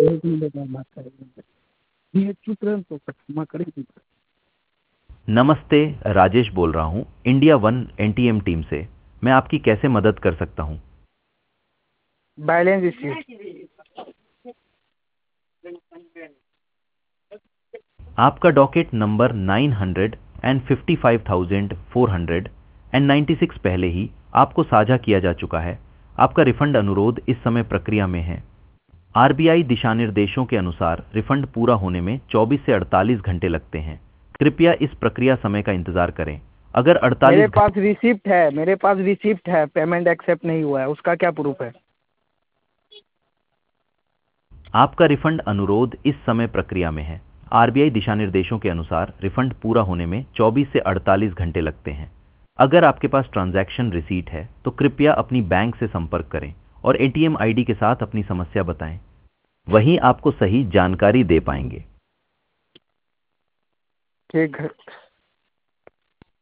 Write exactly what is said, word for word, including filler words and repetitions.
एक मिनट में बात करेंगे। ये चुप रहे तो क्षमा करेंगे। नमस्ते, राजेश बोल रहा हूँ इंडिया वन एनटीएम टीम से। मैं आपकी कैसे मदद कर सकता हूँ? Balance issue. आपका docket number nine hundred and fifty five thousand four hundred and ninety six पहले ही आपको साझा किया जा चुका है। आपका रिफंड अनुरोध इस समय प्रक्रिया में है। आरबीआई दिशा निर्देशों के अनुसार रिफंड पूरा होने में चौबीस से अड़तालीस घंटे लगते हैं। कृपया इस प्रक्रिया समय का इंतजार करें। अगर मेरे अड़तालीस पास घंटे रिसिप्ट है, मेरे पास रिसिप्ट है, पेमेंट एक्सेप्ट नहीं हुआ है, उसका क्या प्रूफ है? आपका रिफंड अनुरोध इस समय प्रक्रिया में है। आरबीआई दिशा निर्देशों के अनुसार रिफंड पूरा होने में चौबीस से अड़तालीस घंटे लगते हैं। अगर आपके पास ट्रांजैक्शन रिसीट है तो कृपया अपनी बैंक से संपर्क करें और एटीएम आईडी के साथ अपनी समस्या बताएं। वहीं आपको सही जानकारी दे पाएंगे। ठीक है।